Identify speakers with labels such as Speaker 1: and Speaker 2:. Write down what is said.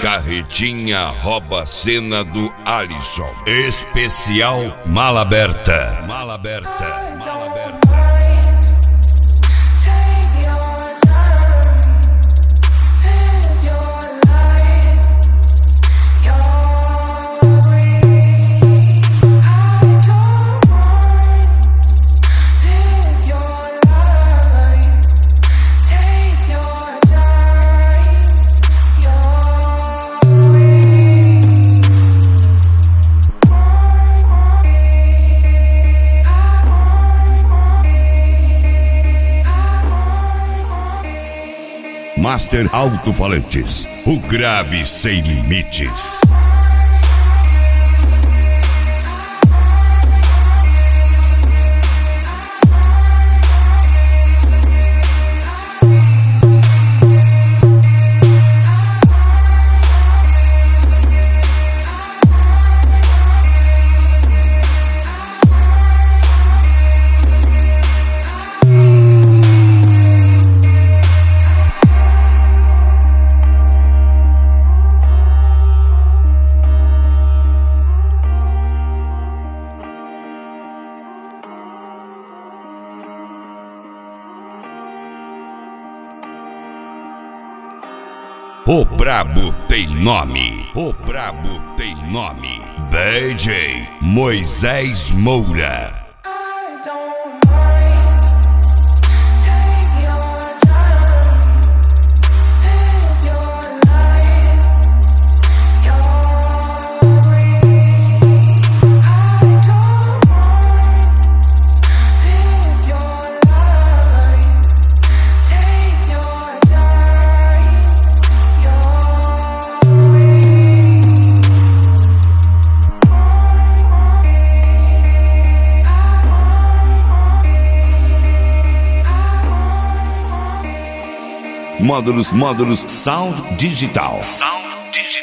Speaker 1: Carretinha rouba a cena do Alisson. Especial Mala Aberta. Mala Aberta. Mala Aberta. Master Alto-Falantes, o grave sem limites. O brabo tem nome. O brabo tem nome. DJ Moisés Moura. Módulos Sound Digital. Sound Digital.